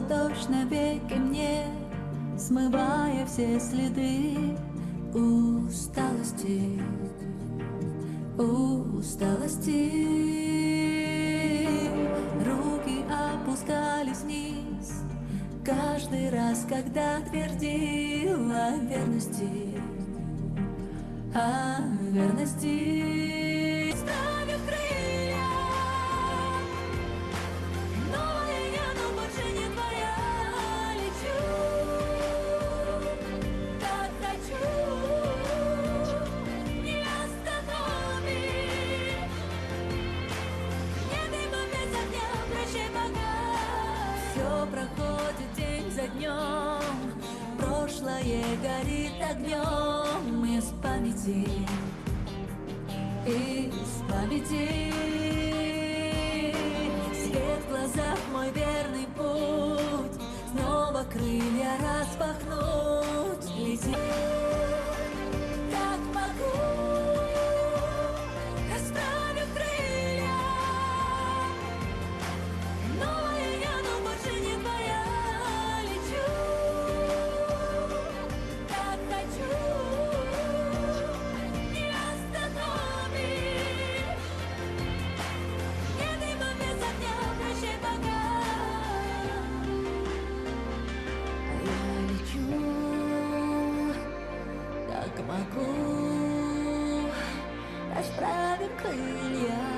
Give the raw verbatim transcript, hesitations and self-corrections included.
дождь навеки мне, смывая все следы усталости, усталости. Руки опускались вниз каждый раз, когда твердила о верности, о верности. Ставив крылья, новая я, но больше не твоя. Лечу, так хочу, не остановить. Нет дыма без огня, прощай пока. Все проходит день за днем, прошлое горит огнем из памяти, из памяти. Свет в глазах, мой верный путь, снова крылья распахнуть, лететь. Так могу, расправив крылья. Новая я, но больше не твоя. Лечу, так хочу, не остановить. Нет дыма без огня, прощай пока. Я лечу, так могу, расправив крылья.